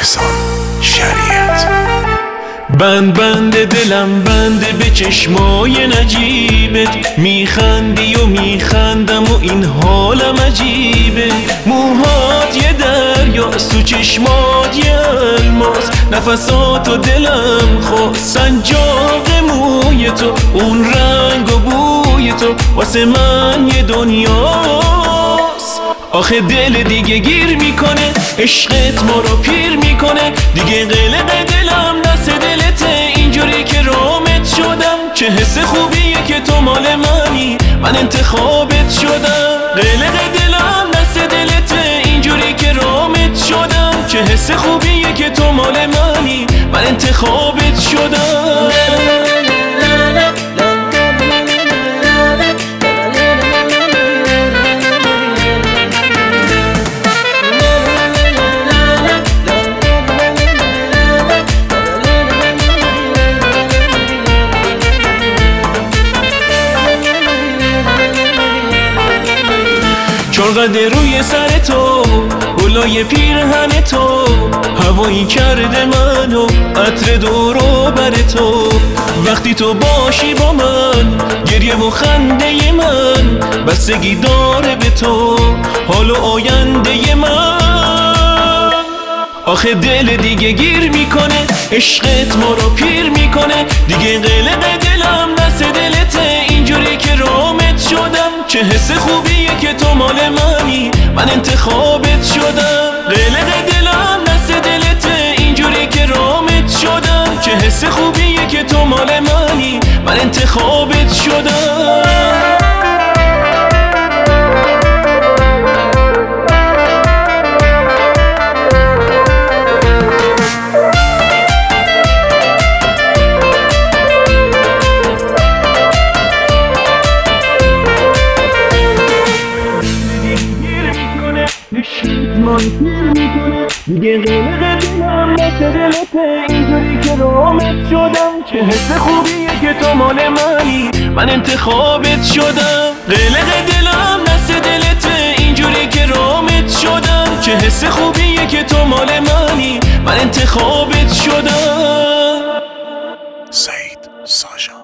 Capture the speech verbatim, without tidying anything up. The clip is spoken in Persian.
احسان شریعت. بند بند دلم بنده به چشمای نجیبت، میخندی و میخندم و این حالم عجیبه. موهات یه دریاست تو چشمات یه الماس، نفسات و دلم خواست سنجاق موی تو، اون رنگ و بوی تو واسه من یه دنیاست. آخه دل دیگه گیر میکنه، عشقت ما رو پیر میکنه، دیگه قلق دلم دست دلته، اینجوری که رامت شدم. چه حس خوبیه که تو مال منی، من انتخابت شدم. قلق دلم دست دلته، اینجوری که رامت شدم. چه حس خوبیه که تو مال منی، من انتخابت شدم. چرقد روی سر تو، گلای پیرهن تو، هوایی کرده منو عطر دورو بر تو. وقتی تو باشی با من، گریه و خنده من بستگی داره به تو، حال و آینده من. آخه دل دیگه گیر میکنه، عشقت ما رو پیر میکنه، دیگه قلق دلم دست دلته، اینجوری که رامت شدم. چه حس خوبیه که تو مال منی، من انتخابت شدم. قلق دلم دست دلته، اینجوری که رامت شدم. چه حس خوبیه که تو مال منی، من انتخابت شدم. دیگه قلق دلم دست دلته، اینجوری که رامت شدم. چه حس خوبیه که تو مال منی، من انتخابت شدم. قلق دلم دست دلته، اینجوری که رامت شدم. چه حس خوبیه که تو مال منی، من انتخابت شدم. سعید ساشا.